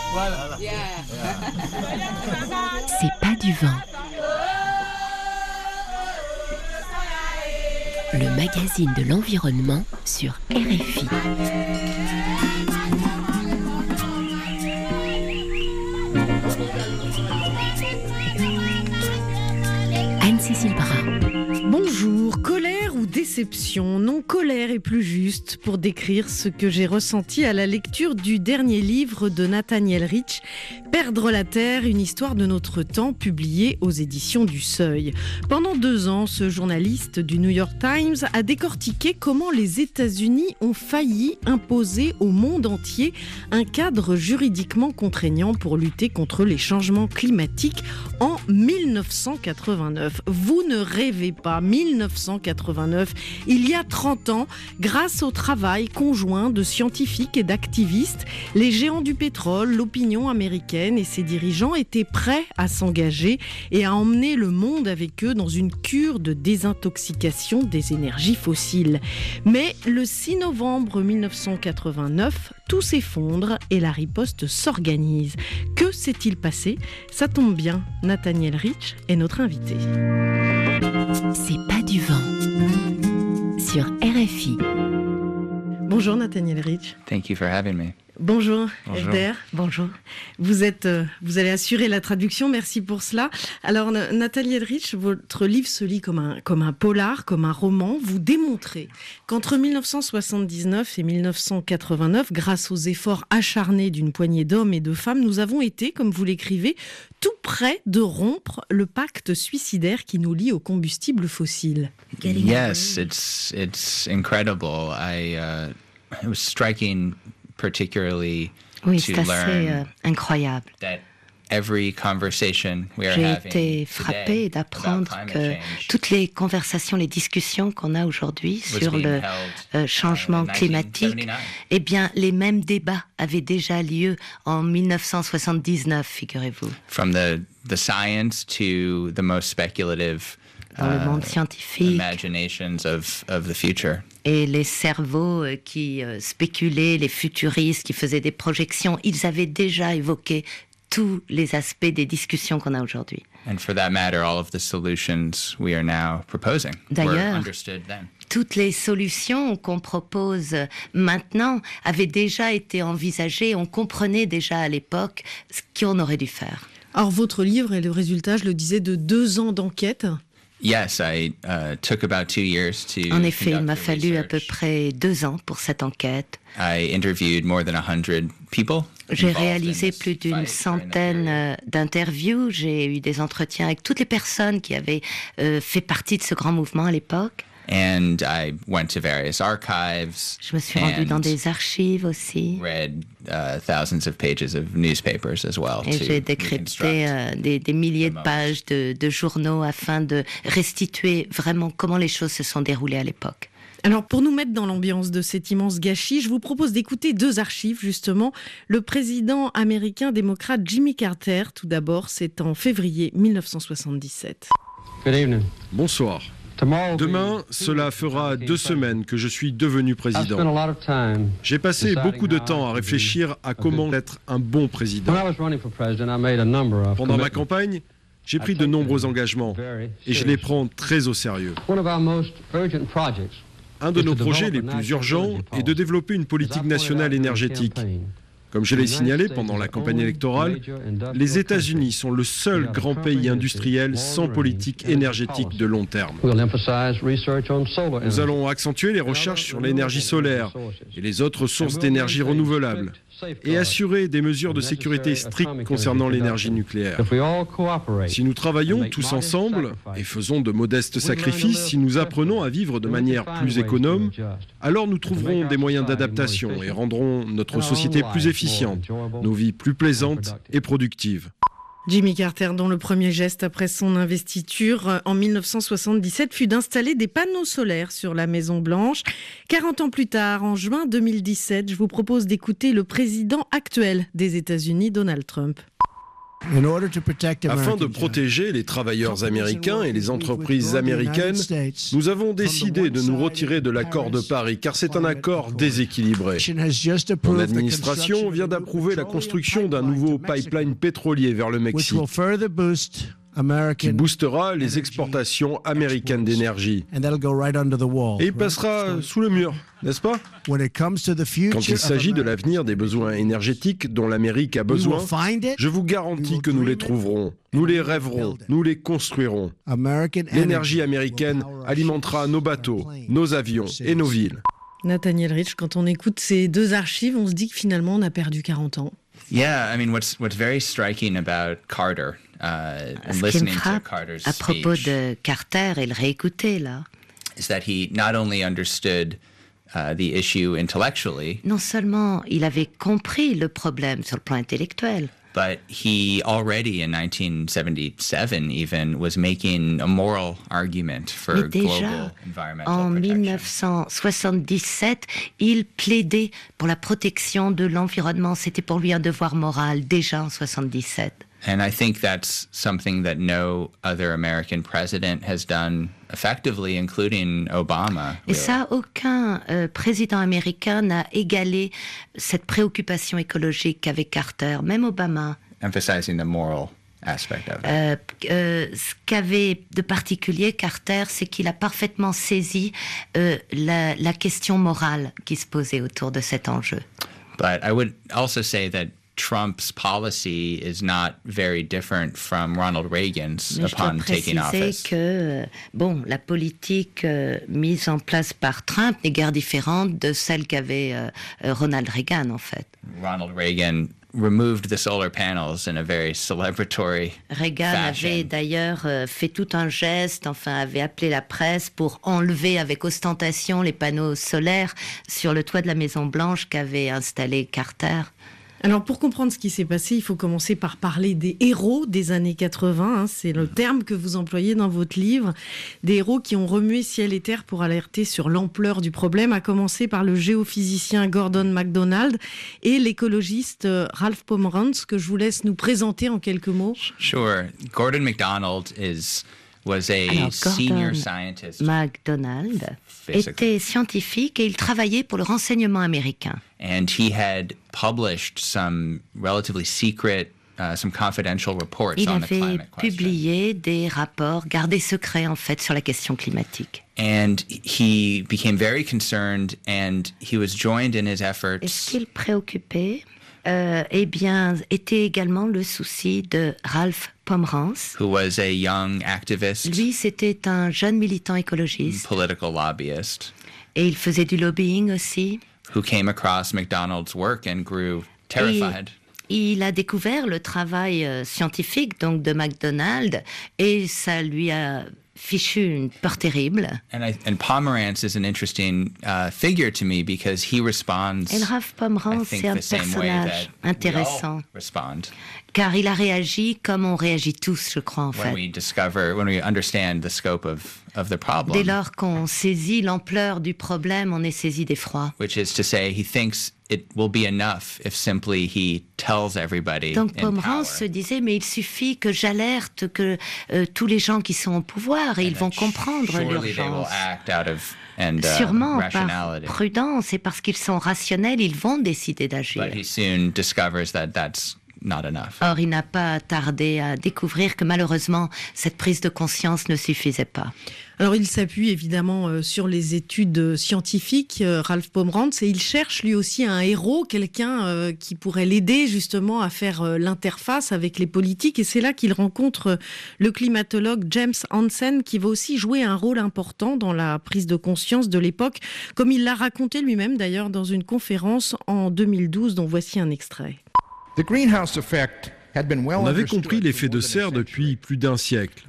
C'est pas du vent. Le magazine de l'environnement sur RFI. Anne-Cécile Brun. Bonjour, colère ou déception? Non, colère est plus juste pour décrire ce que j'ai ressenti à la lecture du dernier livre de Nathaniel Rich, Perdre la Terre, une histoire de notre temps, publié aux éditions du Seuil. Pendant 2 ans, ce journaliste du New York Times a décortiqué comment les États-Unis ont failli imposer au monde entier un cadre juridiquement contraignant pour lutter contre les changements climatiques en 1989. Vous ne rêvez pas, 1989, il y a 30 ans, grâce au travail conjoint de scientifiques et d'activistes, les géants du pétrole, l'opinion américaine et ses dirigeants étaient prêts à s'engager et à emmener le monde avec eux dans une cure de désintoxication des énergies fossiles. Mais le 6 novembre 1989, tout s'effondre et la riposte s'organise. Que s'est-il passé? Ça tombe bien, Nathaniel Rich est notre invité. C'est pas du vent sur RFI. Bonjour Nathaniel Rich. Thank you for having me. Bonjour, Bonjour. Elder. Bonjour. Vous allez assurer la traduction, merci pour cela. Alors, Nathaniel Rich, votre livre se lit comme un polar, comme un roman. Vous démontrez qu'entre 1979 et 1989, grâce aux efforts acharnés d'une poignée d'hommes et de femmes, nous avons été, comme vous l'écrivez, tout près de rompre le pacte suicidaire qui nous lie aux combustibles fossiles. Yes, it's incredible. It was striking particularly Oui, to c'est assez learn incroyable. that every conversation we are J'ai having été frappée today d'apprendre about que climate change toutes les conversations, les discussions qu'on a aujourd'hui was sur being le held changement in climatique, 1979. eh bien, les mêmes débats avaient déjà lieu en 1979, figurez-vous. From the science to the most speculative Dans le monde scientifique imaginations of the future. et les cerveaux qui spéculaient, les futuristes qui faisaient des projections, ils avaient déjà évoqué tous les aspects des discussions qu'on a aujourd'hui. And for that matter, all of the solutions we are now proposing were D'ailleurs, understood then. toutes les solutions qu'on propose maintenant avaient déjà été envisagées, on comprenait déjà à l'époque ce qu'on aurait dû faire. Alors, votre livre est le résultat, je le disais, de 2 ans d'enquête. Yes, I took about 2 years to En effet, il conduct m'a the fallu à peu research. près 2 ans pour cette enquête. I interviewed more than 100 people. J'ai involved in réalisé this plus d'une fight during that period. centaine d'interviews. J'ai eu des entretiens avec toutes les personnes qui avaient fait partie de ce grand mouvement à l'époque. And I went to various archives. Je me suis rendue dans and des archives aussi. read thousands of pages of newspapers as well. Et to j'ai décrypté reconstruct. des milliers de pages de journaux afin de restituer vraiment comment les choses se sont déroulées à l'époque. Alors, pour nous mettre dans l'ambiance de cet immense gâchis, je vous propose d'écouter 2 archives, justement. Le président américain démocrate Jimmy Carter, tout d'abord, c'est en février 1977. Good evening. Bonsoir. Demain, cela fera 2 semaines que je suis devenu président. J'ai passé beaucoup de temps à réfléchir à comment être un bon président. Pendant ma campagne, j'ai pris de nombreux engagements et je les prends très au sérieux. Un de nos projets les plus urgents est de développer une politique nationale énergétique. Comme je l'ai signalé pendant la campagne électorale, les États-Unis sont le seul grand pays industriel sans politique énergétique de long terme. Nous allons accentuer les recherches sur l'énergie solaire et les autres sources d'énergie renouvelables et assurer des mesures de sécurité strictes concernant l'énergie nucléaire. Si nous travaillons tous ensemble et faisons de modestes sacrifices, si nous apprenons à vivre de manière plus économe, alors nous trouverons des moyens d'adaptation et rendrons notre société plus efficiente, nos vies plus plaisantes et productives. Jimmy Carter, dont le premier geste après son investiture en 1977 fut d'installer des panneaux solaires sur la Maison-Blanche. 40 ans plus tard, en juin 2017, je vous propose d'écouter le président actuel des États-Unis, Donald Trump. Afin de protéger les travailleurs américains et les entreprises américaines, nous avons décidé de nous retirer de l'accord de Paris, car c'est un accord déséquilibré. Mon administration vient d'approuver la construction d'un nouveau pipeline pétrolier vers le Mexique, qui boostera les exportations américaines d'énergie. Et il passera sous le mur, n'est-ce pas? Quand il s'agit de l'avenir des besoins énergétiques dont l'Amérique a besoin, je vous garantis que nous les trouverons, nous les rêverons, nous les construirons. L'énergie américaine alimentera nos bateaux, nos avions et nos villes. Nathaniel Rich, quand on écoute ces deux archives, on se dit que finalement on a perdu 40 ans. Yeah, I mean, what's very striking about Carter, and Ce qui me listening to frappe Carter's à propos speech, de Carter et le réécouter là, is that he not only understood the issue intellectually, non seulement il avait compris le problème sur le plan intellectuel, but he already in 1977 even was making a moral argument for mais déjà global environmental en protection. 1977, il plaidait pour la protection de l'environnement. C'était pour lui un devoir moral déjà en 77. And I think that's something that no other American president has done effectively, including Obama. Et really. ça, aucun président américain n'a égalé cette préoccupation écologique avec Carter, même Obama. Emphasizing the moral aspect of it. Ce qu'avait de particulier Carter, c'est qu'il a parfaitement saisi la question morale qui se posait autour de cet enjeu. But I would also say that Trump's policy is not very different from Ronald Reagan's Mais je dois upon taking préciser office. que la politique mise en place par Trump n'est guère différente de celle qu'avait Ronald Reagan, en fait. Ronald Reagan removed the solar panels in a very celebratory Reagan fashion. avait d'ailleurs fait tout un geste, enfin avait appelé la presse pour enlever avec ostentation les panneaux solaires sur le toit de la Maison Blanche qu'avait installé Carter. Alors pour comprendre ce qui s'est passé, il faut commencer par parler des héros des années 80, c'est le terme que vous employez dans votre livre, des héros qui ont remué ciel et terre pour alerter sur l'ampleur du problème, à commencer par le géophysicien Gordon MacDonald et l'écologiste Ralph Pomerantz, que je vous laisse nous présenter en quelques mots. Sure. Gordon MacDonald was a Alors, senior Gordon scientist. MacDonald Physical. était scientifique et il travaillait pour le renseignement américain. And he had published some relatively secret, some confidential reports Il on the avait climate question. publié des rapports gardés secrets en fait sur la question climatique. And he became very concerned, and he was joined in his Et ce efforts qui le préoccupait, était également le souci de Ralph Pomerantz. who was a young activist, Lui, c'était un jeune militant écologiste political lobbyist, et il faisait du lobbying aussi. who came across MacDonald's work and grew terrified. Il a découvert le travail scientifique donc de MacDonald et ça lui a fichu une peur terrible. And Pomerantz is an interesting figure to me because he responds, Et Ralph I Pomerantz, think, c'est un the same way personnage that we intéressant all respond car il a réagi comme on réagit tous, je crois en when fait. when we understand the scope of the Dès problem, lors qu'on saisit l'ampleur du problème, on est saisi d'effroi. which is to say he thinks it will be enough if simply he tells everybody Donc in Pomerantz se power. disait, mais il suffit que j'alerte que tous les gens qui sont au pouvoir et ils vont that comprendre surely they will l'urgence. act out of and Sûrement par rationality. prudence et parce qu'ils sont rationnels, ils vont décider d'agir. But he soon discovers that that's not enough. Or, il n'a pas tardé à découvrir que malheureusement, cette prise de conscience ne suffisait pas. Alors il s'appuie évidemment sur les études scientifiques, Ralph Pomerantz, et il cherche lui aussi un héros, quelqu'un qui pourrait l'aider justement à faire l'interface avec les politiques. Et c'est là qu'il rencontre le climatologue James Hansen, qui va aussi jouer un rôle important dans la prise de conscience de l'époque, comme il l'a raconté lui-même d'ailleurs dans une conférence en 2012, dont voici un extrait. On avait compris l'effet de serre depuis plus d'un siècle.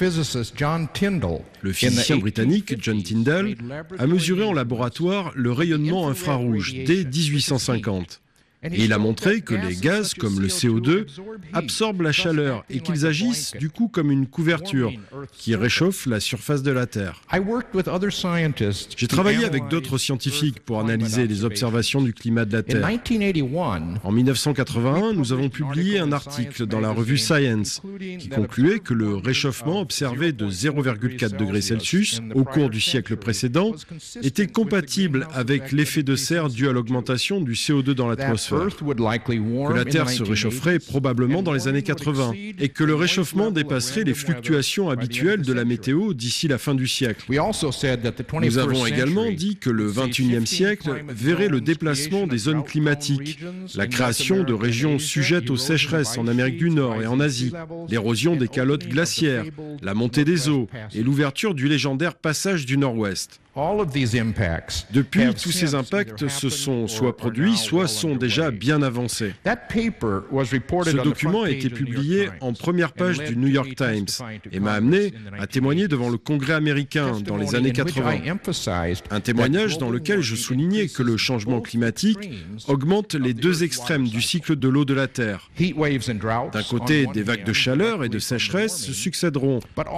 Le physicien britannique John Tyndall a mesuré en laboratoire le rayonnement infrarouge dès 1850. Et il a montré que les gaz, comme le CO2, absorbent la chaleur et qu'ils agissent du coup comme une couverture qui réchauffe la surface de la Terre. J'ai travaillé avec d'autres scientifiques pour analyser les observations du climat de la Terre. En 1981, nous avons publié un article dans la revue Science qui concluait que le réchauffement observé de 0,4 degrés Celsius au cours du siècle précédent était compatible avec l'effet de serre dû à l'augmentation du CO2 dans l'atmosphère. Que la Terre se réchaufferait probablement dans les années 80 et que le réchauffement dépasserait les fluctuations habituelles de la météo d'ici la fin du siècle. Nous avons également dit que le XXIe siècle verrait le déplacement des zones climatiques, la création de régions sujettes aux sécheresses en Amérique du Nord et en Asie, l'érosion des calottes glaciaires, la montée des eaux et l'ouverture du légendaire passage du Nord-Ouest. Depuis, tous ces impacts se sont soit produits, soit sont déjà bien avancés. Ce document a été publié en première page du New York Times et m'a amené à témoigner devant le Congrès américain dans les années 80. Un témoignage dans lequel je soulignais que le changement climatique augmente les deux extrêmes du cycle de l'eau de la Terre. D'un côté, des vagues de chaleur et de sécheresse se succéderont.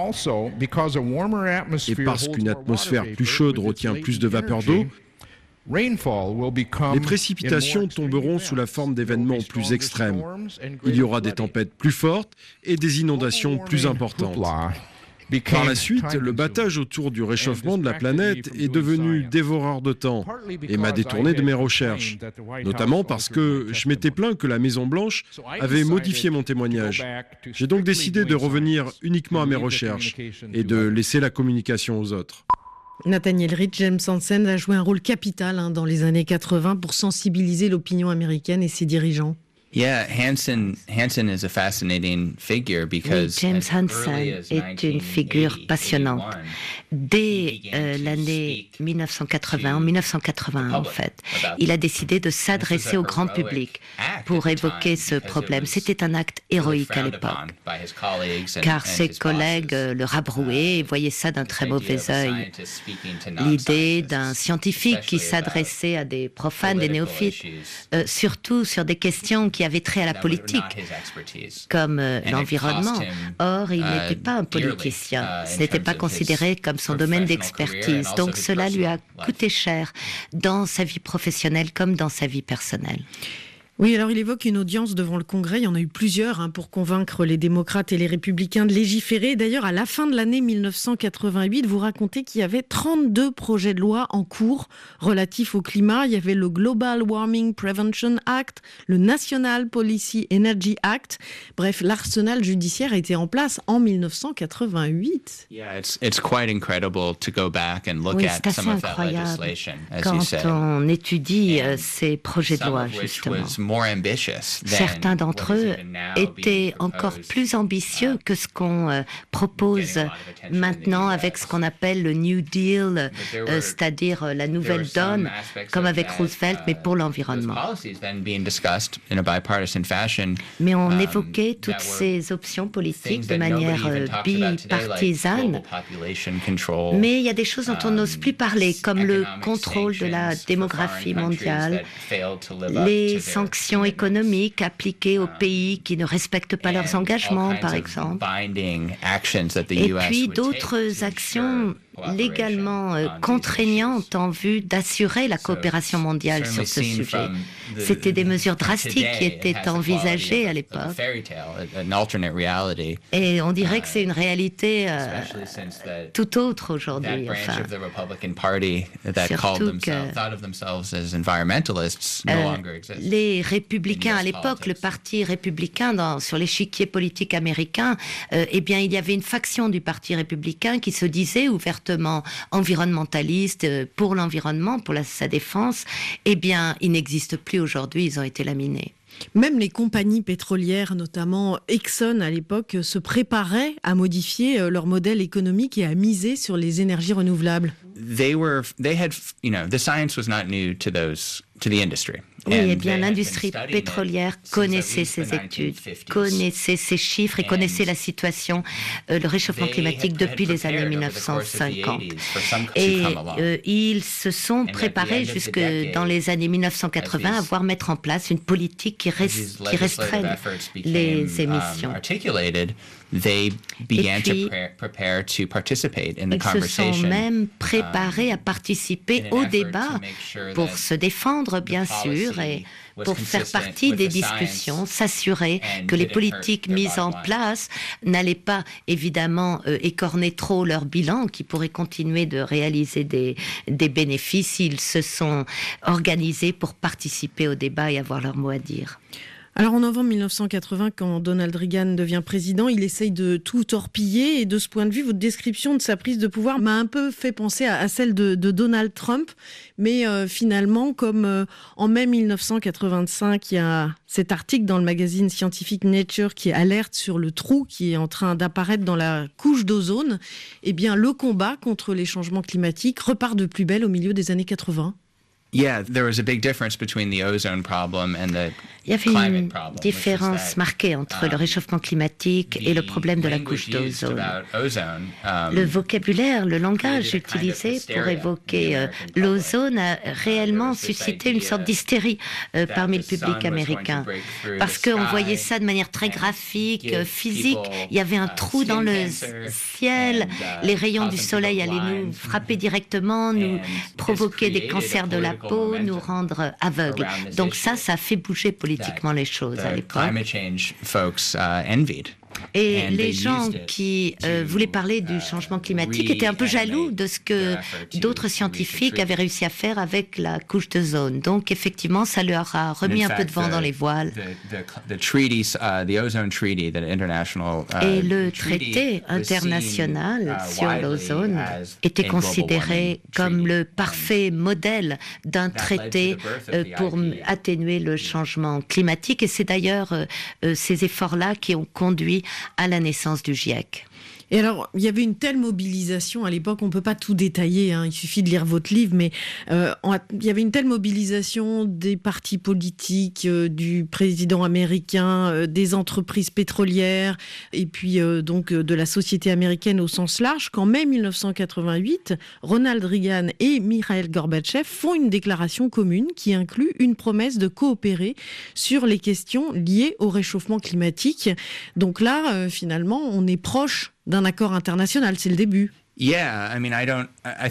Et parce qu'une atmosphère plus chaude retient plus de vapeur d'eau, les précipitations tomberont sous la forme d'événements plus extrêmes. Il y aura des tempêtes plus fortes et des inondations plus importantes. Par la suite, le battage autour du réchauffement de la planète est devenu dévoreur de temps et m'a détourné de mes recherches, notamment parce que je m'étais plaint que la Maison-Blanche avait modifié mon témoignage. J'ai donc décidé de revenir uniquement à mes recherches et de laisser la communication aux autres. Nathaniel Rich, James Hansen a joué un rôle capital dans les années 80 pour sensibiliser l'opinion américaine et ses dirigeants. Yeah, Hansen is a fascinating figure because James Hansen est une figure passionnante. Dès l'année 1980, en 1981 en fait, il a décidé de s'adresser au grand public pour évoquer ce problème. C'était un acte héroïque à l'époque, car ses collègues le rabrouaient et voyaient ça d'un très mauvais œil. L'idée d'un scientifique qui s'adressait à des profanes, des néophytes, surtout sur des questions qui avaient trait à la politique, comme l'environnement. Or, il n'était pas un politicien. Ce n'était pas considéré comme son domaine d'expertise. Donc, cela lui a coûté cher dans sa vie professionnelle comme dans sa vie personnelle. Oui, alors il évoque une audience devant le Congrès. Il y en a eu plusieurs pour convaincre les démocrates et les républicains de légiférer. D'ailleurs, à la fin de l'année 1988, vous racontez qu'il y avait 32 projets de loi en cours relatifs au climat. Il y avait le Global Warming Prevention Act, le National Policy Energy Act. Bref, l'arsenal judiciaire était en place en 1988. Yeah, it's quite incredible to go back and look at some of that legislation, as you said. Quand on étudie ces projets de loi, justement. Certains d'entre eux étaient encore plus ambitieux que ce qu'on propose maintenant avec ce qu'on appelle le New Deal, c'est-à-dire la nouvelle donne, comme avec Roosevelt, mais pour l'environnement. Mais on évoquait toutes ces options politiques de manière bipartisane. Mais il y a des choses dont on n'ose plus parler, comme le contrôle de la démographie mondiale, les sanctions économiques appliquées aux pays qui ne respectent pas leurs engagements, par exemple. Et puis d'autres actions légalement contraignantes en vue d'assurer la coopération mondiale sur ce sujet. C'était des mesures drastiques qui étaient envisagées à l'époque. Et on dirait que c'est une réalité tout autre aujourd'hui. Enfin, surtout que les républicains à l'époque, le parti républicain sur l'échiquier politique américain, eh bien, il y avait une faction du parti républicain qui se disait ouvertement environnementaliste pour l'environnement, pour sa défense. Eh bien, ils n'existent plus aujourd'hui, ils ont été laminés. Même les compagnies pétrolières, notamment Exxon à l'époque, se préparaient à modifier leur modèle économique et à miser sur les énergies renouvelables. The science was not new to the industry. Oui, eh bien, l'industrie pétrolière connaissait ces études, connaissait ces chiffres et connaissait la situation, le réchauffement climatique depuis les années 1950. Et ils se sont préparés jusque dans les années 1980 à voir mettre en place une politique qui restreigne les émissions. Et puis, ils se sont même préparés à participer au débat pour se défendre, bien sûr, et pour faire partie des discussions, s'assurer que les politiques mises en place n'allaient pas, évidemment, écorner trop leur bilan, qui pourrait continuer de réaliser des bénéfices. Ils se sont organisés pour participer au débat et avoir leur mot à dire. Alors en novembre 1980, quand Donald Reagan devient président, il essaye de tout torpiller et de ce point de vue, votre description de sa prise de pouvoir m'a un peu fait penser à celle de Donald Trump. Mais finalement, comme en mai 1985, il y a cet article dans le magazine scientifique Nature qui alerte sur le trou qui est en train d'apparaître dans la couche d'ozone, eh bien le combat contre les changements climatiques repart de plus belle au milieu des années 80. Il y avait une différence marquée entre le réchauffement climatique et le problème de la couche d'ozone. Le vocabulaire, le langage utilisé pour évoquer l'ozone a réellement suscité une sorte d'hystérie parmi le public américain. Parce qu'on voyait ça de manière très graphique, physique. Il y avait un trou dans le ciel, les rayons du soleil allaient nous frapper directement, nous provoquer des cancers de la peau, nous rendre aveugles. Donc ça a fait bouger politiquement les choses à l'époque. Et les gens qui voulaient parler du changement climatique étaient un peu jaloux de ce que d'autres scientifiques avaient réussi à faire avec la couche d'ozone. Donc effectivement, ça leur a remis un peu de vent dans les voiles. Et le traité international sur l'ozone était considéré comme le parfait modèle d'un traité pour atténuer le changement climatique. Et c'est d'ailleurs ces efforts-là qui ont conduit à la naissance du GIEC. Et alors, il y avait une telle mobilisation à l'époque, on ne peut pas tout détailler, il suffit de lire votre livre, mais il y avait une telle mobilisation des partis politiques, du président américain, des entreprises pétrolières, et puis donc de la société américaine au sens large, qu'en mai 1988, Ronald Reagan et Mikhaïl Gorbatchev font une déclaration commune qui inclut une promesse de coopérer sur les questions liées au réchauffement climatique. Donc là, finalement, on est proche d'un accord international, c'est le début. Oui, je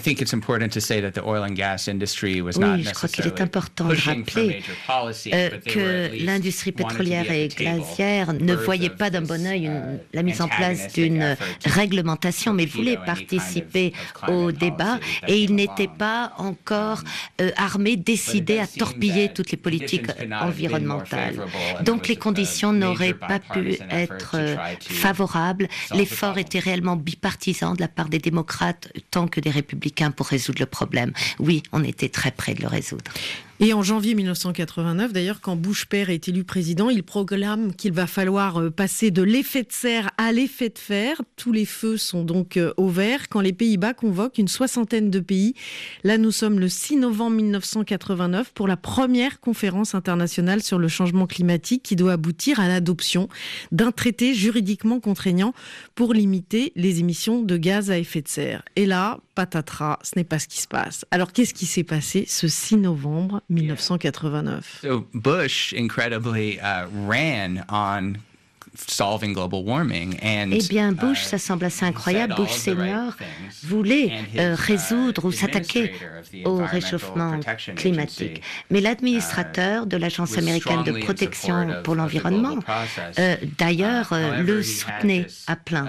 crois qu'il est important de rappeler que l'industrie pétrolière et glaciaire ne voyait pas d'un bon œil la mise en place d'une réglementation, mais voulait participer au débat et ils n'étaient pas encore armés, décidés à torpiller toutes les politiques environnementales. Donc les conditions n'auraient pas pu être favorables. L'effort était réellement bipartisan de la part des démocrates tant que des républicains pour résoudre le problème. Oui, on était très près de le résoudre. Et en janvier 1989, d'ailleurs, quand Bush père est élu président, il proclame qu'il va falloir passer de l'effet de serre à l'effet de fer. Tous les feux sont donc au vert quand les Pays-Bas convoquent une soixantaine de pays. Là, nous sommes le 6 novembre 1989 pour la première conférence internationale sur le changement climatique qui doit aboutir à l'adoption d'un traité juridiquement contraignant pour limiter les émissions de gaz à effet de serre. Et là, patatras, ce n'est pas ce qui se passe. Alors, qu'est-ce qui s'est passé ce 6 novembre 1989? So Bush incredibly ran on solving global warming. Eh bien, Bush, ça semble assez incroyable. Bush senior voulait résoudre ou s'attaquer au réchauffement climatique. Mais l'administrateur de l'Agence américaine de protection pour l'environnement, d'ailleurs, le soutenait à plein.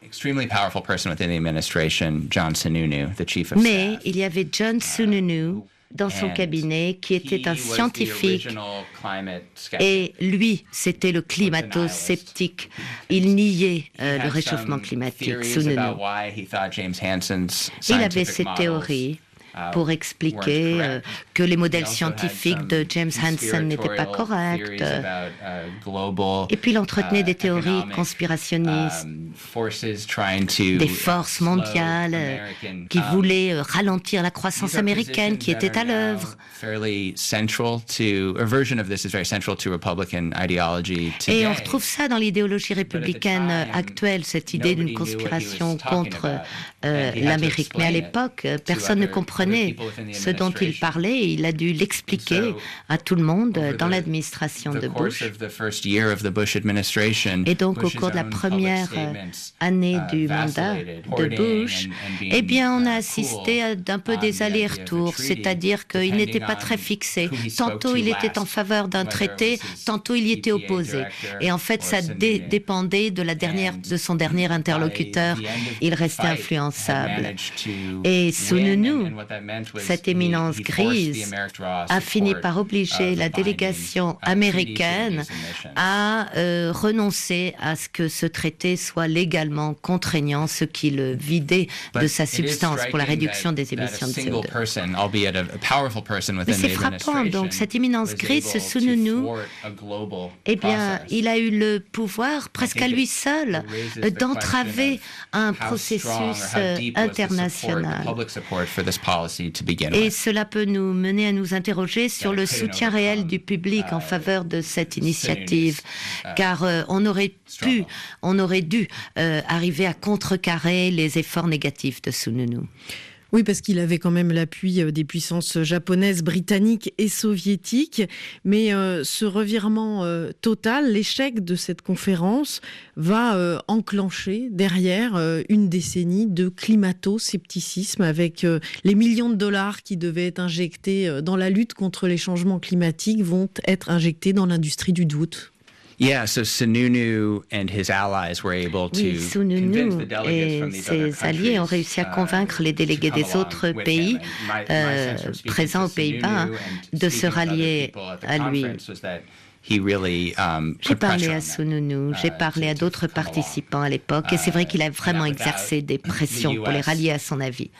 Mais il y avait John Sununu dans son cabinet, qui était un scientifique, et lui, c'était le climato-sceptique. Il niait le réchauffement climatique, Sununu. Il avait ses théories. pour expliquer que les modèles scientifiques de James Hansen n'étaient pas corrects. Et puis il entretenait des théories conspirationnistes, des forces mondiales qui voulaient ralentir la croissance américaine qui était à l'œuvre. Et on retrouve ça dans l'idéologie républicaine actuelle, cette idée d'une conspiration contre l'Amérique. Mais à l'époque, personne ne comprenait ce dont il parlait et il a dû l'expliquer à tout le monde dans l'administration de Bush. Et donc, au cours de la première année du mandat de Bush, eh bien, on a assisté à un peu des allers-retours, c'est-à-dire qu'il n'était pas très fixé. Tantôt, il était en faveur d'un traité, tantôt, il y était opposé. Et en fait, ça dépendait de son dernier interlocuteur. Il restait influençable. Et Sununu, cette éminence grise, a fini par obliger la délégation américaine à renoncer à ce que ce traité soit légalement contraignant, ce qui le vidait de sa substance pour la réduction des émissions de CO2. Mais c'est frappant, donc, cette éminence grise, ce Sununu, eh bien, il a eu le pouvoir, presque à lui seul, d'entraver un processus international. Et cela peut nous mener à nous interroger sur le soutien réel du public en faveur de cette initiative, car on aurait dû arriver à contrecarrer les efforts négatifs de Sununu. Oui, parce qu'il avait quand même l'appui des puissances japonaises, britanniques et soviétiques. Mais ce revirement total, l'échec de cette conférence, va enclencher derrière une décennie de climato-scepticisme avec les millions de dollars qui devaient être injectés dans la lutte contre les changements climatiques vont être injectés dans l'industrie du doute. Yeah, so Sununu and his allies were able to Sununu et ses alliés ont réussi à convaincre les délégués des autres pays présents aux Pays-Bas de se rallier à lui. J'ai parlé à Sununu, j'ai parlé à d'autres participants à l'époque, et c'est vrai qu'il a vraiment exercé des pressions pour les rallier à son avis.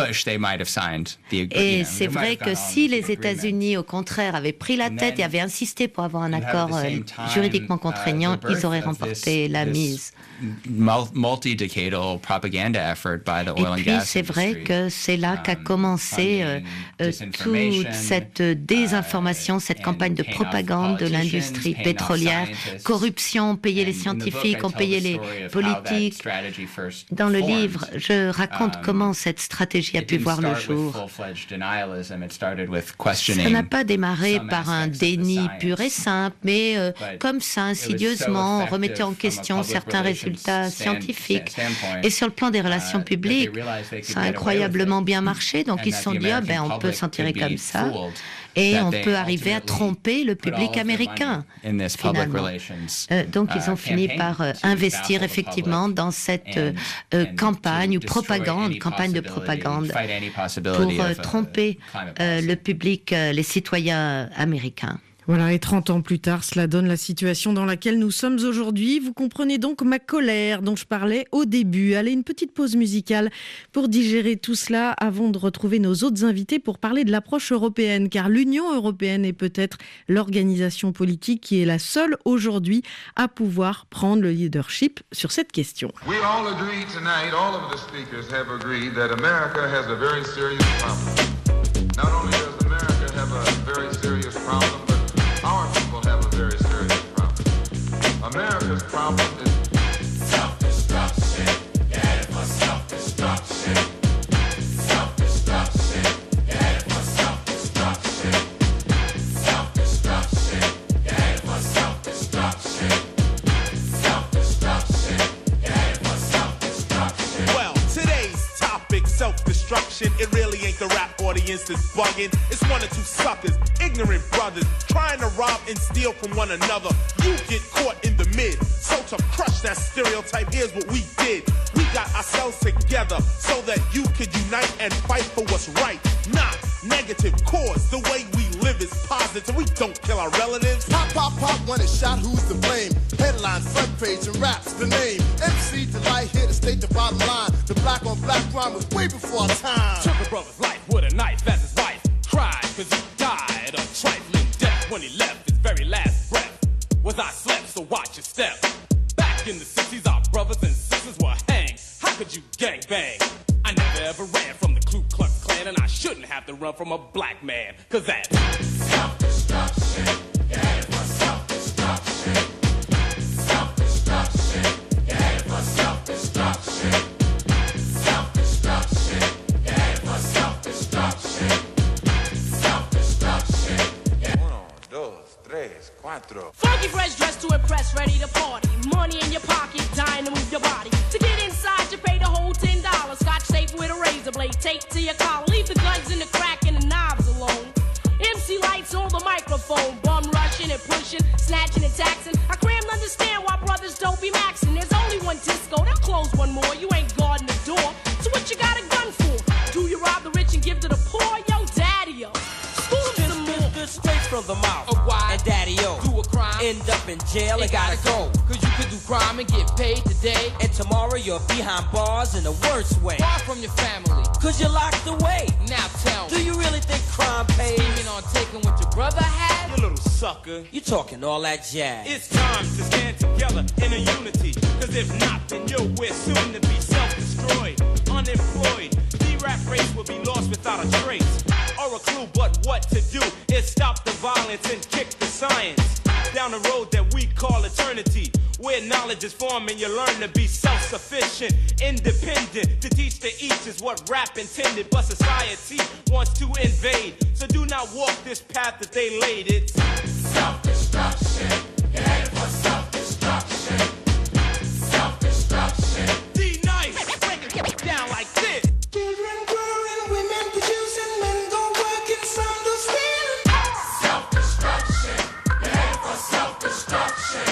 Et c'est vrai que si les États-Unis, au contraire, avaient pris la tête et avaient insisté pour avoir un accord juridiquement contraignant, ils auraient remporté la mise. Et puis, c'est vrai que c'est là qu'a commencé toute cette désinformation, cette campagne de propagande de l'industrie pétrolière. Corruption, on payait les scientifiques, on payait les politiques. Dans le livre, je raconte comment cette stratégie a pu voir le jour. Ça n'a pas démarré par un déni pur et simple, mais comme ça, insidieusement, on remettait en question certains résultats scientifiques. Et sur le plan des relations publiques, ça a incroyablement bien marché, donc ils se sont dit, on peut s'en tirer comme ça. Et on peut arriver à tromper le public américain, finalement. Donc, ils ont fini par investir effectivement dans cette campagne de propagande pour tromper le public, les citoyens américains. Voilà, et 30 ans plus tard, cela donne la situation dans laquelle nous sommes aujourd'hui. Vous comprenez donc ma colère dont je parlais au début. Allez, une petite pause musicale pour digérer tout cela avant de retrouver nos autres invités pour parler de l'approche européenne. Car l'Union européenne est peut-être l'organisation politique qui est la seule aujourd'hui à pouvoir prendre le leadership sur cette question. We all agree tonight, all of the speakers have agreed that America has a very serious problem. Not only does America have a very serious problem, our people have a very serious problem. America's problem is self-destruction. You're headed for self-destruction. Self-destruction. You're headed for self-destruction. Self-destruction. You're headed for self-destruction. Self-destruction. You're headed for self-destruction. Well, today's topic, self-destruction. It really ain't the rap audience that's bugging. It's one or two suckers, ignorant brothers, trying to rob and steal from one another. You get caught in the mid. So to crush that stereotype, here's what we did. We got ourselves together so that you could unite and fight for what's right. Not negative cause. The way we live is positive. We don't kill our relatives. Pop, pop, pop, when it's shot, who's to blame? Headline headlines, front page and raps. The name MC Delight here to state the bottom line. The black on black crime was way before our time. Took a brother's life with a knife as his wife cried, cause he died a trifling death when he left his very last breath. Was I slept, so watch your step. Back in the 60s, our brothers and sisters were hanged. How could you gangbang? I never ever ran from the Ku Klux Klan, and I shouldn't have to run from a black man, cause that's self-destruction. You're headed for self-destruction. Self-destruction. You're headed for self-destruction. Self-destruction. You're headed for self-destruction. Self-destruction. 1, 2, 3, 4. Funky fresh dressed to impress, ready to party. Money in your pocket, dying to move your body. To get inside, you pay the whole $10. Scotch tape with a razor blade, taped to your collar. Leave the guns in the crack and the knives alone. MC Lights on the microphone, bum rushing and pushing, snatching and taxing. I crammed understand why brothers don't be maxing. There's only one disco, they'll close one more. You ain't guarding the door, so what you got a gun for? Do you rob the rich and give to the poor? Yo, daddy-o. School them some more. Straight from the mouth. And daddy-o. Do a crime, end up in jail and gotta go. Cause you could do crime and get paid today, and tomorrow you're behind bars in the worst way. Far from your family, cause you're locked away. Now tell me, do you really think crime pays? Scheming on taking what your brother had? You little sucker. You talking all that jazz. It's time to stand together in a unity. Cause if not, then we're soon to be self-destroyed, unemployed. The rap race will be lost without a trace or a clue, but what to do is stop the violence and kick the science down the road that we call eternity, where knowledge is formed and you learn to be self-sufficient, independent. To teach to each is what rap intended, but society wants to invade. So do not walk this path that they laid. It's self-destruction. You're headed for self-destruction. Self-destruction. D-Nice, break it down like this. Children growing, women producing, men go working, sun to stealing. Self-destruction. You're headed for self-destruction.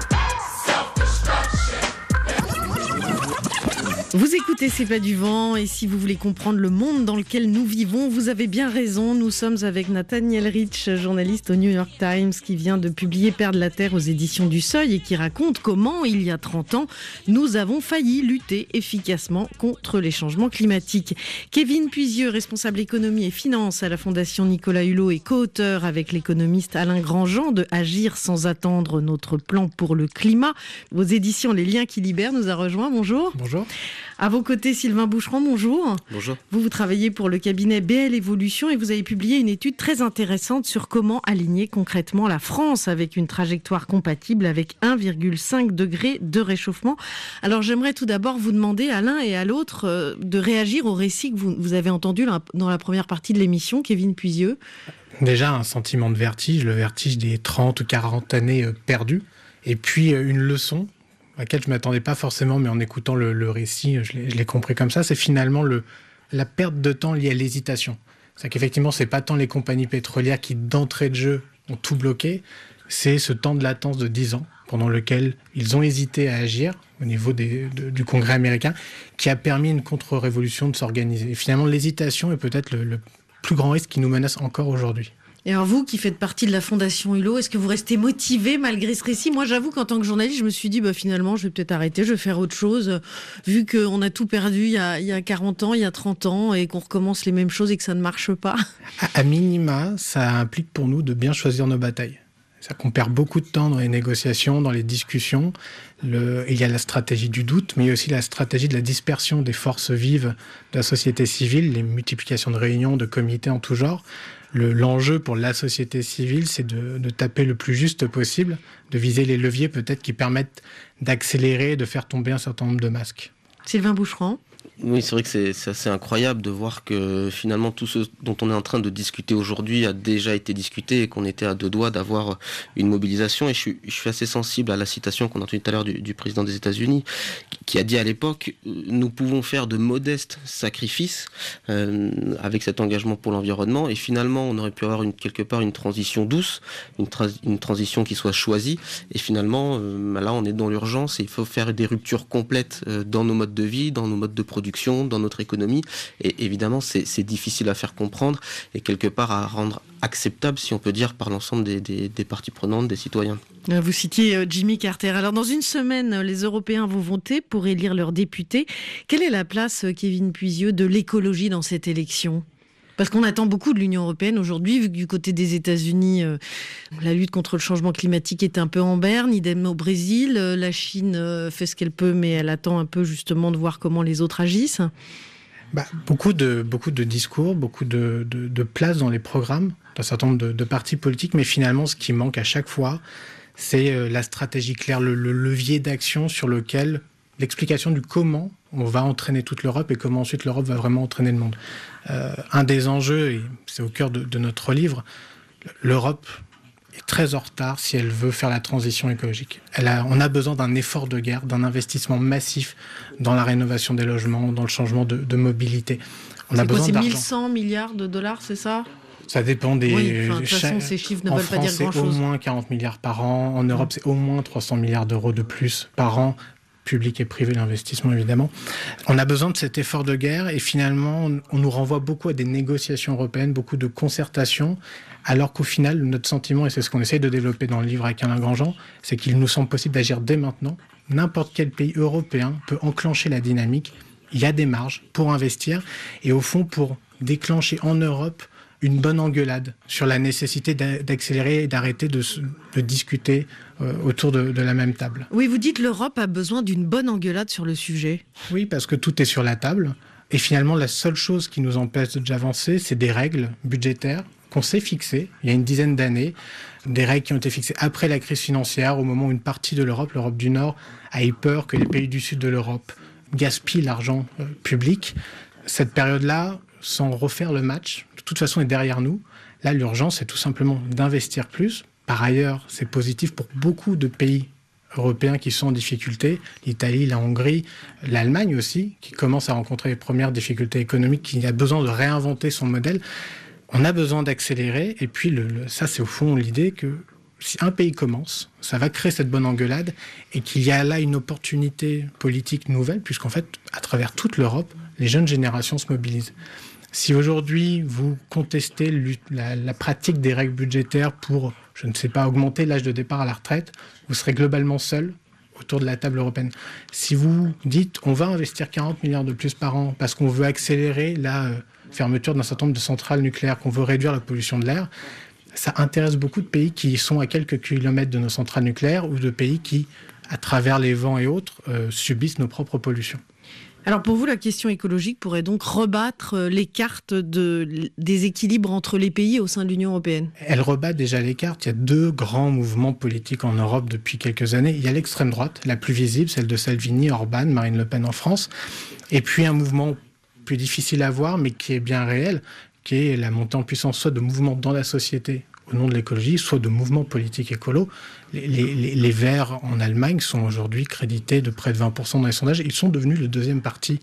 Vous écoutez C'est pas du vent, et si vous voulez comprendre le monde dans lequel nous vivons, vous avez bien raison. Nous sommes avec Nathaniel Rich, journaliste au New York Times, qui vient de publier Perdre la Terre aux éditions du Seuil et qui raconte comment, il y a 30 ans, nous avons failli lutter efficacement contre les changements climatiques. Kevin Puisieux, responsable économie et finance à la Fondation Nicolas Hulot et co-auteur avec l'économiste Alain Grandjean de Agir sans attendre, notre plan pour le climat. Vos éditions Les Liens qui libèrent nous a rejoint. Bonjour. Bonjour. À vos côtés, Sylvain Boucheron, bonjour. Bonjour. Vous travaillez pour le cabinet BL Evolution et vous avez publié une étude très intéressante sur comment aligner concrètement la France avec une trajectoire compatible avec 1,5 degré de réchauffement. Alors j'aimerais tout d'abord vous demander à l'un et à l'autre de réagir au récit que vous avez entendu dans la première partie de l'émission, Kevin Puisieux. Déjà un sentiment de vertige, le vertige des 30 ou 40 années perdues, et puis une leçon à laquelle je ne m'attendais pas forcément, mais en écoutant le récit, je l'ai compris comme ça, c'est finalement la perte de temps liée à l'hésitation. C'est qu'effectivement, ce n'est pas tant les compagnies pétrolières qui, d'entrée de jeu, ont tout bloqué, c'est ce temps de latence de 10 ans, pendant lequel ils ont hésité à agir au niveau du Congrès américain, qui a permis une contre-révolution de s'organiser. Et finalement, l'hésitation est peut-être le plus grand risque qui nous menace encore aujourd'hui. Et alors vous, qui faites partie de la Fondation Hulot, est-ce que vous restez motivé malgré ce récit ? Moi, j'avoue qu'en tant que journaliste, je me suis dit, finalement, je vais peut-être arrêter, je vais faire autre chose, vu qu'on a tout perdu il y a 40 ans, il y a 30 ans, et qu'on recommence les mêmes choses et que ça ne marche pas. À minima, ça implique pour nous de bien choisir nos batailles. C'est-à-dire qu'on perd beaucoup de temps dans les négociations, dans les discussions. Il y a la stratégie du doute, mais il y a aussi la stratégie de la dispersion des forces vives de la société civile, les multiplications de réunions, de comités en tout genre. L'enjeu pour la société civile, c'est de taper le plus juste possible, de viser les leviers peut-être qui permettent d'accélérer, de faire tomber un certain nombre de masques. Sylvain Boucheron. Oui, c'est vrai que c'est assez incroyable de voir que finalement tout ce dont on est en train de discuter aujourd'hui a déjà été discuté et qu'on était à deux doigts d'avoir une mobilisation. Et je suis assez sensible à la citation qu'on a entendue tout à l'heure du président des États-Unis qui a dit à l'époque « Nous pouvons faire de modestes sacrifices avec cet engagement pour l'environnement et finalement on aurait pu avoir quelque part une transition douce, une transition qui soit choisie et finalement là on est dans l'urgence et il faut faire des ruptures complètes dans nos modes de vie, dans nos modes de production, dans notre économie. Et évidemment, c'est difficile à faire comprendre et quelque part à rendre acceptable, si on peut dire, par l'ensemble des parties prenantes, des citoyens. Vous citiez Jimmy Carter. Alors, dans une semaine, les Européens vont voter pour élire leurs députés. Quelle est la place, Kevin Puisieux, de l'écologie dans cette élection ? Parce qu'on attend beaucoup de l'Union européenne aujourd'hui, vu que du côté des États-Unis, la lutte contre le changement climatique est un peu en berne, idem au Brésil. La Chine fait ce qu'elle peut, mais elle attend un peu justement de voir comment les autres agissent. Beaucoup de discours, beaucoup de place dans les programmes d'un certain nombre de partis politiques, mais finalement, ce qui manque à chaque fois, c'est la stratégie claire, le levier d'action sur lequel l'explication du comment on va entraîner toute l'Europe et comment ensuite l'Europe va vraiment entraîner le monde. Un des enjeux, et c'est au cœur de notre livre, l'Europe est très en retard si elle veut faire la transition écologique. On a besoin d'un effort de guerre, d'un investissement massif dans la rénovation des logements, dans le changement de mobilité. On a besoin d'argent. 1100 milliards de dollars, c'est ça ? Ça dépend des... Oui, de toute façon, ces chiffres ne veulent pas dire grand-chose. En France, c'est au moins 40 milliards par an. En Europe, c'est au moins 300 milliards d'euros de plus par an. Public et privé, l'investissement évidemment. On a besoin de cet effort de guerre et finalement on nous renvoie beaucoup à des négociations européennes, beaucoup de concertations, alors qu'au final notre sentiment, et c'est ce qu'on essaye de développer dans le livre avec Alain Grandjean, c'est qu'il nous semble possible d'agir dès maintenant. N'importe quel pays européen peut enclencher la dynamique, il y a des marges pour investir et au fond pour déclencher en Europe une bonne engueulade sur la nécessité d'accélérer et d'arrêter de discuter autour de la même table. Oui, vous dites l'Europe a besoin d'une bonne engueulade sur le sujet. Oui, parce que tout est sur la table. Et finalement, la seule chose qui nous empêche d'avancer, c'est des règles budgétaires qu'on s'est fixées il y a une dizaine d'années. Des règles qui ont été fixées après la crise financière, au moment où une partie de l'Europe du Nord, a eu peur que les pays du Sud de l'Europe gaspillent l'argent public. Cette période-là, sans refaire le match, de toute façon est derrière nous. Là, l'urgence, c'est tout simplement d'investir plus. Par ailleurs, c'est positif pour beaucoup de pays européens qui sont en difficulté. L'Italie, la Hongrie, l'Allemagne aussi, qui commence à rencontrer les premières difficultés économiques, qui a besoin de réinventer son modèle. On a besoin d'accélérer. Et puis, ça, c'est au fond l'idée que si un pays commence, ça va créer cette bonne engueulade et qu'il y a là une opportunité politique nouvelle, puisqu'en fait, à travers toute l'Europe, les jeunes générations se mobilisent. Si aujourd'hui, vous contestez la pratique des règles budgétaires pour, je ne sais pas, augmenter l'âge de départ à la retraite, vous serez globalement seul autour de la table européenne. Si vous dites on va investir 40 milliards de plus par an parce qu'on veut accélérer la fermeture d'un certain nombre de centrales nucléaires, qu'on veut réduire la pollution de l'air, ça intéresse beaucoup de pays qui sont à quelques kilomètres de nos centrales nucléaires ou de pays qui, à travers les vents et autres, subissent nos propres pollutions. Alors pour vous, la question écologique pourrait donc rebattre les cartes des équilibres entre les pays au sein de l'Union européenne ? Elle rebat déjà les cartes. Il y a deux grands mouvements politiques en Europe depuis quelques années. Il y a l'extrême droite, la plus visible, celle de Salvini, Orban, Marine Le Pen en France. Et puis un mouvement plus difficile à voir, mais qui est bien réel, qui est la montée en puissance soit de mouvements dans la société au nom de l'écologie, soit de mouvements politiques écolos. Les Verts en Allemagne sont aujourd'hui crédités de près de 20% dans les sondages. Ils sont devenus le deuxième parti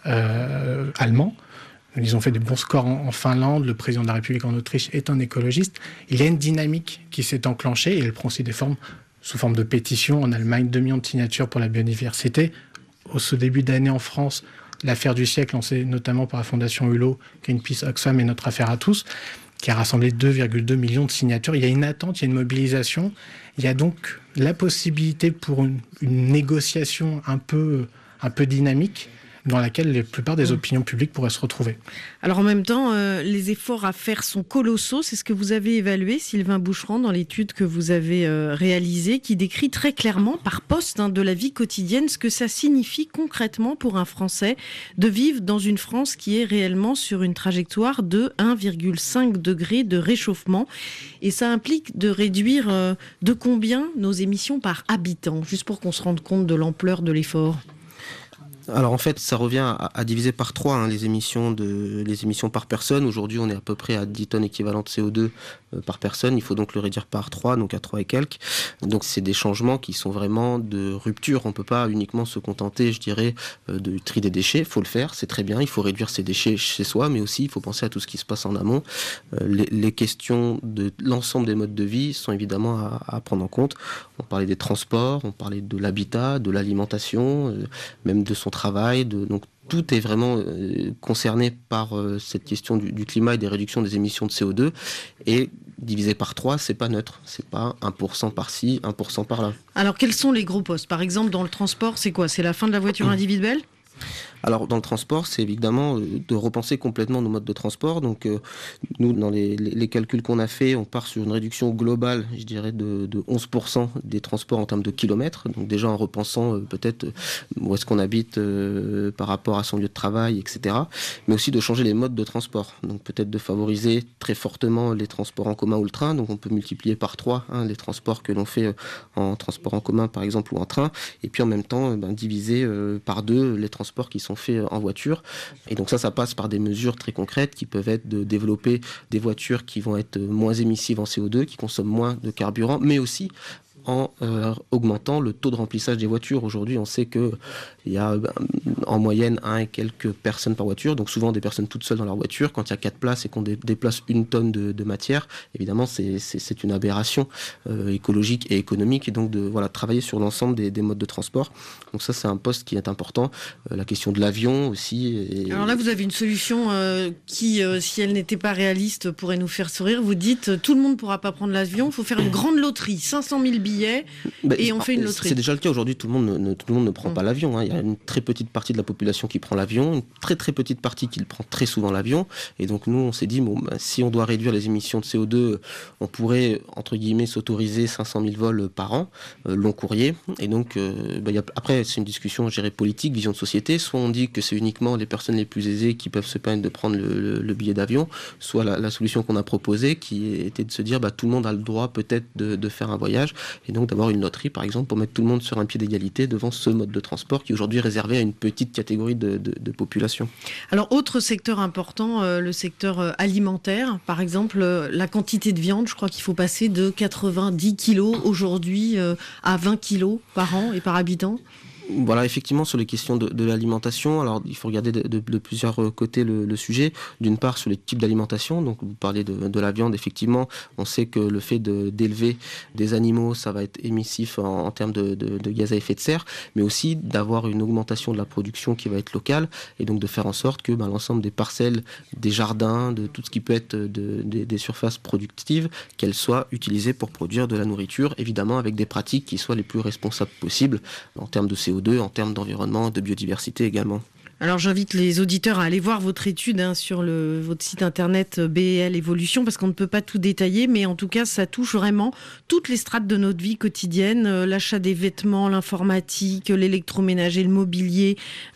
allemand. Ils ont fait des bons scores en Finlande. Le président de la République en Autriche est un écologiste. Il y a une dynamique qui s'est enclenchée et elle prend aussi des formes sous forme de pétition. En Allemagne, 2 millions de signatures pour la biodiversité. Au ce début d'année en France, l'affaire du siècle lancée notamment par la Fondation Hulot, Greenpeace, Oxfam et Notre Affaire à tous, qui a rassemblé 2,2 millions de signatures. Il y a une attente, il y a une mobilisation. Il y a donc la possibilité pour une négociation un peu dynamique dans laquelle la plupart des opinions publiques pourraient se retrouver. Alors en même temps, les efforts à faire sont colossaux. C'est ce que vous avez évalué, Sylvain Boucheron, dans l'étude que vous avez réalisée, qui décrit très clairement, par poste de la vie quotidienne, ce que ça signifie concrètement pour un Français de vivre dans une France qui est réellement sur une trajectoire de 1,5 degré de réchauffement. Et ça implique de réduire de combien nos émissions par habitant, juste pour qu'on se rende compte de l'ampleur de l'effort. Alors en fait, ça revient à diviser par 3 les émissions par personne. Aujourd'hui, on est à peu près à 10 tonnes équivalent de CO2 par personne. Il faut donc le réduire par 3, donc à 3 et quelques. Donc c'est des changements qui sont vraiment de rupture. On ne peut pas uniquement se contenter, je dirais, de tri des déchets. Il faut le faire, c'est très bien. Il faut réduire ses déchets chez soi, mais aussi il faut penser à tout ce qui se passe en amont. Les questions de l'ensemble des modes de vie sont évidemment à prendre en compte. On parlait des transports, on parlait de l'habitat, de l'alimentation, même de son travail, donc tout est vraiment concerné par cette question du climat et des réductions des émissions de CO2. Et divisé par 3, c'est pas neutre. C'est pas 1% par-ci, 1% par-là. Alors, quels sont les gros postes ? Par exemple, dans le transport, c'est quoi ? C'est la fin de la voiture individuelle ? Alors dans le transport, c'est évidemment de repenser complètement nos modes de transport. Donc nous, dans les calculs qu'on a fait, on part sur une réduction globale, je dirais, de 11% des transports en termes de kilomètres. Donc déjà en repensant peut-être où est-ce qu'on habite par rapport à son lieu de travail, etc. Mais aussi de changer les modes de transport. Donc peut-être de favoriser très fortement les transports en commun ou le train. Donc on peut multiplier par 3 les transports que l'on fait en transport en commun par exemple ou en train. Et puis en même temps diviser par 2 les transports qui sont faits en voiture. Et donc ça passe par des mesures très concrètes qui peuvent être de développer des voitures qui vont être moins émissives en CO2, qui consomment moins de carburant, mais aussi en augmentant le taux de remplissage des voitures. Aujourd'hui, on sait qu'il y a en moyenne 1 et quelques personnes par voiture, donc souvent des personnes toutes seules dans leur voiture. Quand il y a 4 places et qu'on déplace 1 tonne de matière, évidemment, c'est une aberration écologique et économique, et donc de travailler sur l'ensemble des modes de transport. Donc ça, c'est un poste qui est important. La question de l'avion aussi. Alors là, vous avez une solution qui, si elle n'était pas réaliste, pourrait nous faire sourire. Vous dites, tout le monde ne pourra pas prendre l'avion, il faut faire une grande loterie, 500 000 billets, et on fait une loterie. C'est déjà le cas aujourd'hui, tout le monde ne prend pas l'avion. Il y a une très petite partie de la population qui prend l'avion, une très très petite partie qui prend très souvent l'avion. Et donc nous, on s'est dit, si on doit réduire les émissions de CO2, on pourrait, entre guillemets, s'autoriser 500 000 vols par an, long courrier. Et donc, après, c'est une discussion, je dirais, politique, vision de société. Soit on dit que c'est uniquement les personnes les plus aisées qui peuvent se permettre de prendre le billet d'avion, soit la solution qu'on a proposée, qui était de se dire, tout le monde a le droit peut-être de faire un voyage, et donc d'avoir une loterie, par exemple, pour mettre tout le monde sur un pied d'égalité devant ce mode de transport qui est aujourd'hui réservé à une petite catégorie de population. Alors, autre secteur important, le secteur alimentaire. Par exemple, la quantité de viande, je crois qu'il faut passer de 90 kilos aujourd'hui à 20 kilos par an et par habitant. Voilà, effectivement, sur les questions de l'alimentation, alors il faut regarder de plusieurs côtés le sujet. D'une part, sur les types d'alimentation, donc vous parlez de la viande, effectivement, on sait que le fait d'élever des animaux, ça va être émissif en termes de gaz à effet de serre, mais aussi d'avoir une augmentation de la production qui va être locale, et donc de faire en sorte que l'ensemble des parcelles, des jardins, de tout ce qui peut être des surfaces productives, qu'elles soient utilisées pour produire de la nourriture, évidemment avec des pratiques qui soient les plus responsables possibles en termes de CO2, en termes d'environnement, de biodiversité également. Alors j'invite les auditeurs à aller voir votre étude sur votre site internet BEL Évolution, parce qu'on ne peut pas tout détailler, mais en tout cas ça touche vraiment toutes les strates de notre vie quotidienne, l'achat des vêtements, l'informatique, l'électroménager, le mobilier,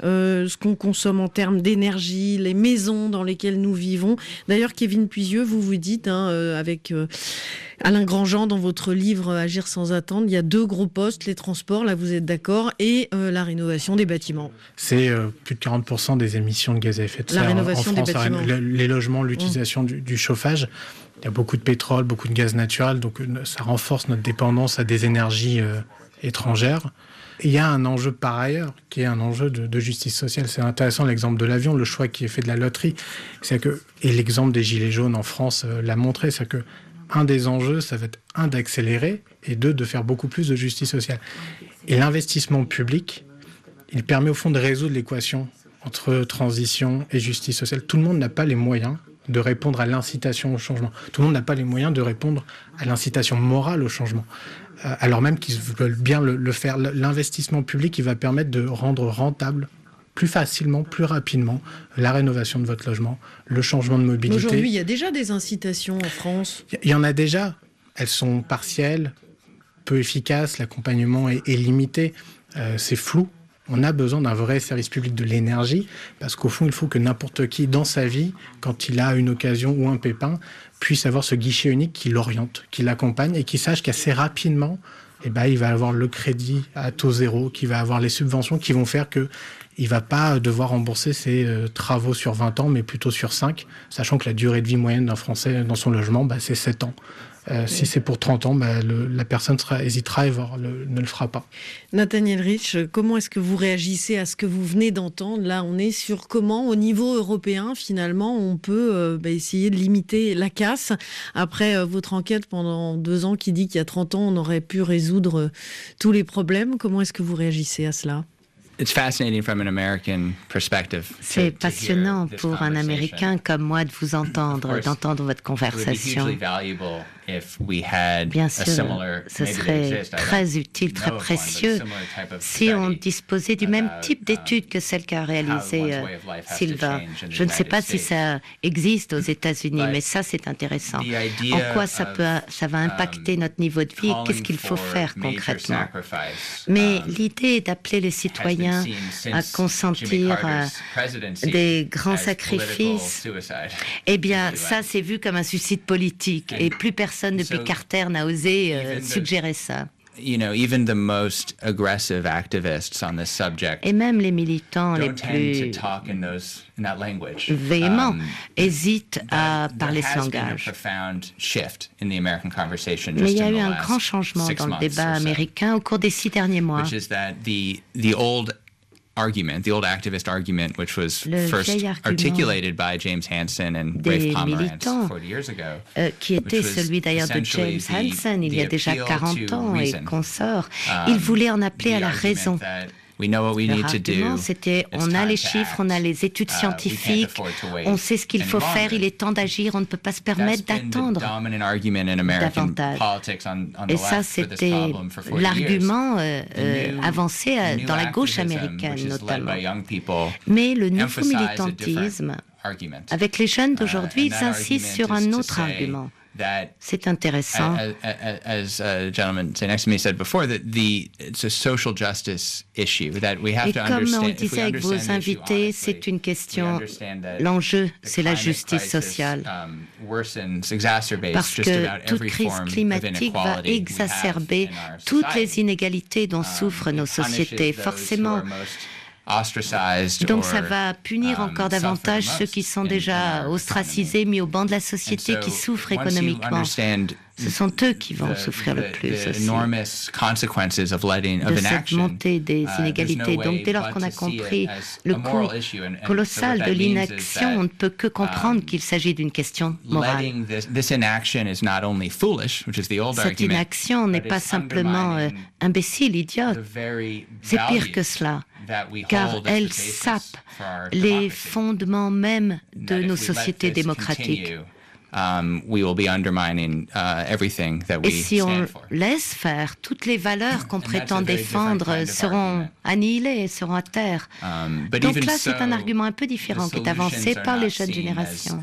ce qu'on consomme en termes d'énergie, les maisons dans lesquelles nous vivons. D'ailleurs, Kevin Puisieux, vous dites avec Alain Grandjean dans votre livre Agir sans attendre, il y a 2 gros postes, les transports, là vous êtes d'accord, et la rénovation des bâtiments. C'est plus de 40% des émissions de gaz à effet de serre en France, des bâtiments. Les logements, l'utilisation du chauffage. Il y a beaucoup de pétrole, beaucoup de gaz naturel, donc ça renforce notre dépendance à des énergies étrangères. Et il y a un enjeu par ailleurs, qui est un enjeu de justice sociale. C'est intéressant l'exemple de l'avion, le choix qui est fait de la loterie. Et l'exemple des Gilets jaunes en France l'a montré, c'est que un des enjeux, ça va être d'accélérer, et de faire beaucoup plus de justice sociale. Et l'investissement public, il permet au fond de résoudre l'équation entre transition et justice sociale. Tout le monde n'a pas les moyens de répondre à l'incitation au changement. Tout le monde n'a pas les moyens de répondre à l'incitation morale au changement. Alors même qu'ils veulent bien le faire. L'investissement public, il va permettre de rendre rentable plus facilement, plus rapidement, la rénovation de votre logement, le changement de mobilité. Mais aujourd'hui, il y a déjà des incitations en France. Il y en a déjà. Elles sont partielles, peu efficaces, l'accompagnement est limité, c'est flou. On a besoin d'un vrai service public de l'énergie, parce qu'au fond, il faut que n'importe qui, dans sa vie, quand il a une occasion ou un pépin, puisse avoir ce guichet unique qui l'oriente, qui l'accompagne, et qui sache qu'assez rapidement, il va avoir le crédit à taux zéro, qu'il va avoir les subventions qui vont faire qu'il ne va pas devoir rembourser ses travaux sur 20 ans, mais plutôt sur 5, sachant que la durée de vie moyenne d'un Français dans son logement, c'est 7 ans. Si c'est pour 30 ans, la personne hésitera et ne le fera pas. Nathaniel Rich, comment est-ce que vous réagissez à ce que vous venez d'entendre ? Là, on est sur comment, au niveau européen, finalement, on peut essayer de limiter la casse. Après votre enquête pendant 2 ans qui dit qu'il y a 30 ans, on aurait pu résoudre tous les problèmes. Comment est-ce que vous réagissez à cela ? C'est passionnant pour un Américain comme moi de vous entendre, d'entendre votre conversation. Bien sûr, ce serait très utile, très précieux si on disposait du même type d'études que celle qu'a réalisée Silva. Je ne sais pas si ça existe aux États-Unis, mais ça c'est intéressant. En quoi ça va impacter notre niveau de vie et qu'est-ce qu'il faut faire concrètement. Mais l'idée d'appeler les citoyens à consentir des grands sacrifices, eh bien ça c'est vu comme un suicide politique et plus personne depuis Carter n'a osé suggérer ça. You know, even the most aggressive activists on this subject et même les militants les plus véhéments hésitent à parler ce langage. Mais il y a eu un grand changement dans le débat américain au cours des 6 derniers mois. The old activist argument, which was first articulated by James Hansen and Rafe Pomerantz 40 years ago, qui était celui d'ailleurs de James Hansen il y a déjà 40 ans et consorts. Il voulait en appeler à la raison. Leur argument, c'était on a les chiffres, on a les études scientifiques, on sait ce qu'il faut faire, il est temps d'agir, on ne peut pas se permettre d'attendre davantage. Et ça, c'était l'argument avancé dans la gauche américaine notamment. Mais le nouveau militantisme, avec les jeunes d'aujourd'hui, ils insistent sur un autre argument. C'est intéressant. As a gentleman sitting next to me said before, that it's a social justice issue that we have to understand. Et comme on le disait avec vos invités, c'est une question. L'enjeu, c'est la justice sociale. Parce que toute crise climatique va exacerber toutes les inégalités dont souffrent nos sociétés. Forcément. Donc ça va punir encore davantage ceux qui sont déjà ostracisés, mis au banc de la société, qui souffrent économiquement. Ce sont eux qui vont souffrir le plus aussi de cette montée des inégalités. Donc dès lors qu'on a compris le coût colossal de l'inaction, on ne peut que comprendre qu'il s'agit d'une question morale. Cette inaction n'est pas simplement imbécile, idiote. C'est pire que cela, car elle sape les fondements même de nos sociétés démocratiques. Et si on laisse faire, toutes les valeurs qu'on prétend défendre seront annihilées, seront à terre. Donc là, c'est un argument un peu différent qui est avancé par les jeunes générations.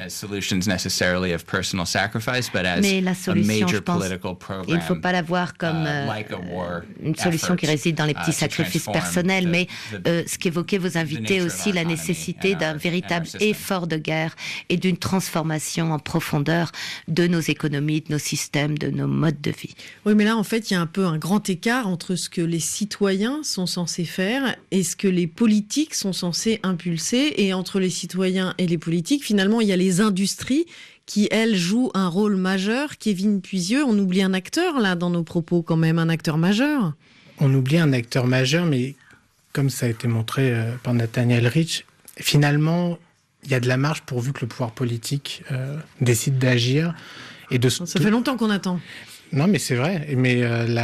Mais la solution, je pense, il ne faut pas la voir comme une solution qui réside dans les petits sacrifices personnels, mais ce qu'évoquaient vos invités aussi, la nécessité d'un véritable effort de guerre et d'une transformation en profondeur de nos économies, de nos systèmes, de nos modes de vie. Oui, mais là, en fait, il y a un peu un grand écart entre ce que les citoyens sont censés faire et ce que les politiques sont censés impulser. Et entre les citoyens et les politiques, finalement, il y a les industries qui, elles, jouent un rôle majeur. Kevin Puisieux, on oublie un acteur, là, dans nos propos, quand même, un acteur majeur. On oublie un acteur majeur, mais comme ça a été montré par Nathaniel Rich, finalement, il y a de la marge pourvu que le pouvoir politique décide d'agir. Ça fait longtemps qu'on attend. Non, mais c'est vrai. Mais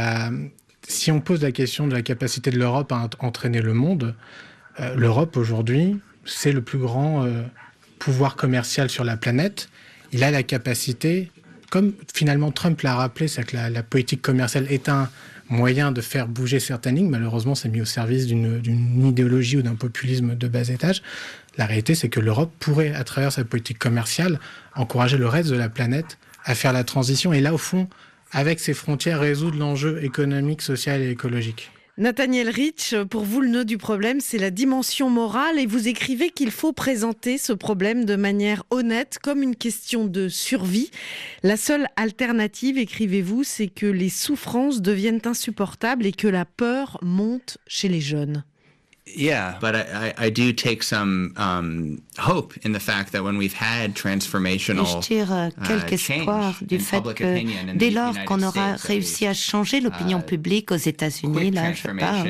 si on pose la question de la capacité de l'Europe à entraîner le monde, l'Europe, aujourd'hui, c'est le plus grand pouvoir commercial sur la planète. Il a la capacité, comme finalement Trump l'a rappelé, c'est que la politique commerciale est un moyen de faire bouger certaines lignes. Malheureusement, c'est mis au service d'une idéologie ou d'un populisme de bas étage. La réalité, c'est que l'Europe pourrait, à travers sa politique commerciale, encourager le reste de la planète à faire la transition. Et là, au fond, avec ses frontières, résoudre l'enjeu économique, social et écologique. Nathaniel Rich, pour vous, le nœud du problème, c'est la dimension morale. Et vous écrivez qu'il faut présenter ce problème de manière honnête, comme une question de survie. La seule alternative, écrivez-vous, c'est que les souffrances deviennent insupportables et que la peur monte chez les jeunes. Yeah, but I do take some hope in the fact that when we've had transformational je tire quelque espoir du fait que dès lors qu'on aura réussi à changer l'opinion publique aux États-Unis, là je parle,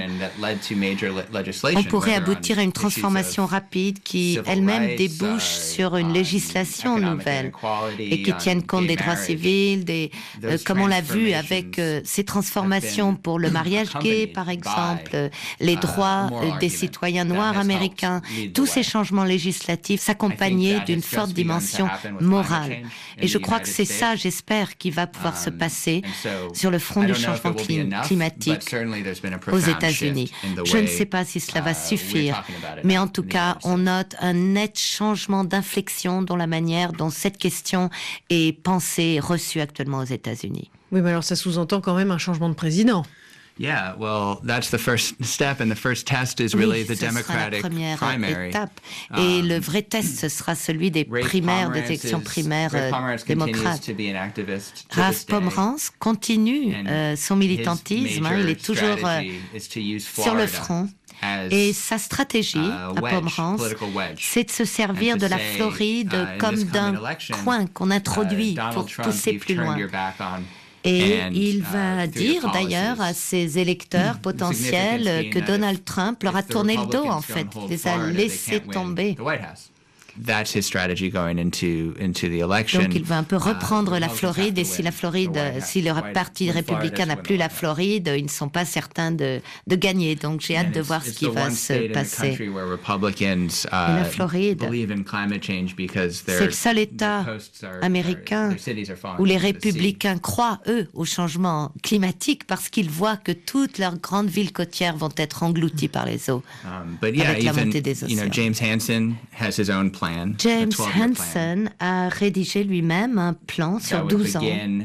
on pourrait aboutir à une transformation rapide qui elle-même débouche sur une législation nouvelle et qui tienne compte des droits civils, comme on l'a vu avec ces transformations pour le mariage gay par exemple, les droits des des citoyens noirs américains. Tous ces changements législatifs s'accompagnaient d'une forte dimension morale. Et je crois que c'est ça, j'espère, qui va pouvoir se passer sur le front du changement climatique aux États-Unis. Je ne sais pas si cela va suffire, mais en tout cas, on note un net changement d'inflexion dans la manière dont cette question est pensée et reçue actuellement aux États-Unis. Oui, mais alors ça sous-entend quand même un changement de président. Yeah, well, that's the first step, and the first test is really the Democratic primary. Étape. Et le vrai test, ce sera celui des primaires, des élections primaires démocrates. Ralph Pomerantz continue son militantisme, il est toujours sur le front. Et sa stratégie à Pomerantz, c'est de se servir de la Floride comme d'un coin qu'on introduit pour pousser plus loin. Et il va dire d'ailleurs à ses électeurs potentiels que Donald Trump leur a tourné le dos, en fait, les a laissés tomber. That's his strategy going into the election. Donc il va un peu reprendre la Floride, et si le parti républicain n'a plus la Floride, ils ne sont pas certains de gagner. Donc j'ai hâte de voir ce qui va se passer. Et la Floride, c'est le seul État américain où les républicains croient, eux, au changement climatique parce qu'ils voient que toutes leurs grandes villes côtières vont être englouties par les eaux avec la montée des océans. James Hansen has his own plan. James Hansen a rédigé lui-même un plan sur 12 ans.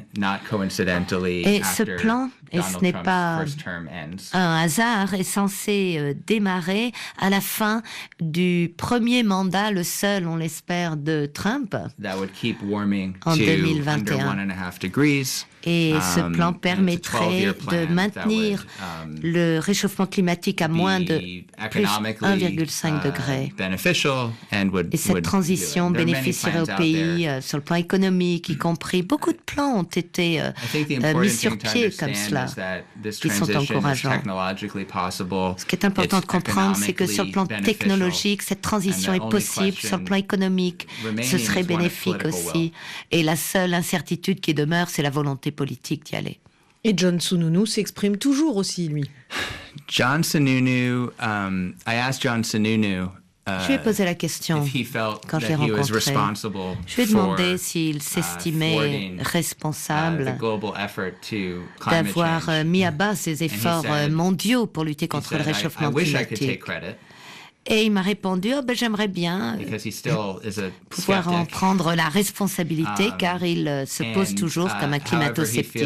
Et ce plan, et ce n'est pas un hasard, est censé démarrer à la fin du premier mandat, le seul, on l'espère, de Trump en 2021. Et ce plan permettrait de maintenir le réchauffement climatique à moins de plus 1,5 degré. Et cette transition bénéficierait au pays sur le plan économique, y compris. Beaucoup de plans ont été mis sur pied comme cela, qui sont encourageants. Ce qui est important de comprendre, c'est que sur le plan technologique, cette transition est possible. Sur le plan économique, ce serait bénéfique aussi. Et la seule incertitude qui demeure, c'est la volonté politique d'y aller. Et John Sununu s'exprime toujours aussi, lui. John Sununu, I asked John Sununu. Je lui ai posé la question quand je l'ai rencontré. Je lui ai demandé s'il s'estimait responsable d'avoir mis à bas ces efforts mondiaux pour lutter contre le réchauffement climatique. Et il m'a répondu, j'aimerais bien pouvoir en prendre la responsabilité, car il se pose toujours comme un climato-sceptique.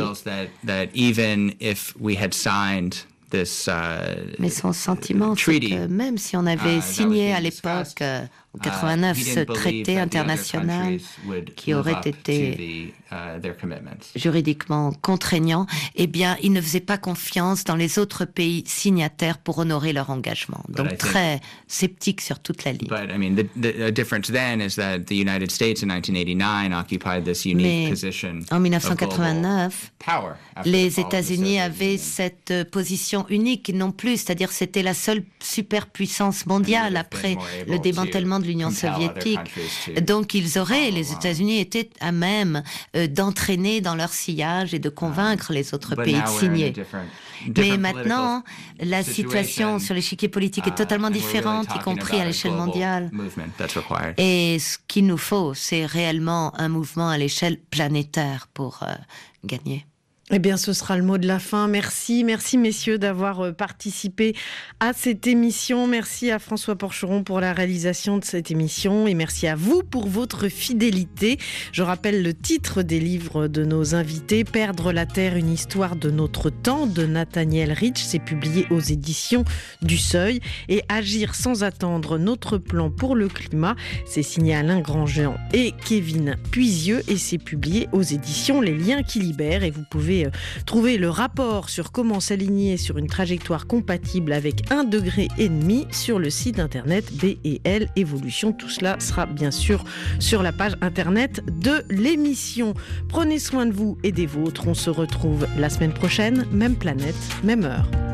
Mais son sentiment, c'est que même si on avait signé à l'époque, en 89, ce traité international qui aurait été juridiquement contraignant, eh bien, il ne faisait pas confiance dans les autres pays signataires pour honorer leur engagement. Donc, très sceptique sur toute la ligne. Mais en 1989, les États-Unis avaient cette position unique non plus, c'est-à-dire c'était la seule superpuissance mondiale après le démantèlement de l'Union soviétique. Donc les États-Unis étaient à même d'entraîner dans leur sillage et de convaincre les autres pays de signer. Mais maintenant, la situation sur l'échiquier politique est totalement différente, y compris à l'échelle mondiale. Et ce qu'il nous faut, c'est réellement un mouvement à l'échelle planétaire pour gagner. Eh bien, ce sera le mot de la fin. Merci messieurs d'avoir participé à cette émission. Merci à François Porcheron pour la réalisation de cette émission et merci à vous pour votre fidélité. Je rappelle le titre des livres de nos invités. Perdre la Terre, une histoire de notre temps de Nathaniel Rich. C'est publié aux éditions du Seuil. Et Agir sans attendre, notre plan pour le climat. C'est signé Alain Grandjean et Kevin Puisieux et c'est publié aux éditions Les Liens qui libèrent. Et vous pouvez trouver le rapport sur comment s'aligner sur une trajectoire compatible avec 1,5 degré sur le site internet BEL Évolution. Tout cela sera bien sûr sur la page internet de l'émission. Prenez soin de vous et des vôtres. On se retrouve la semaine prochaine, même planète, même heure.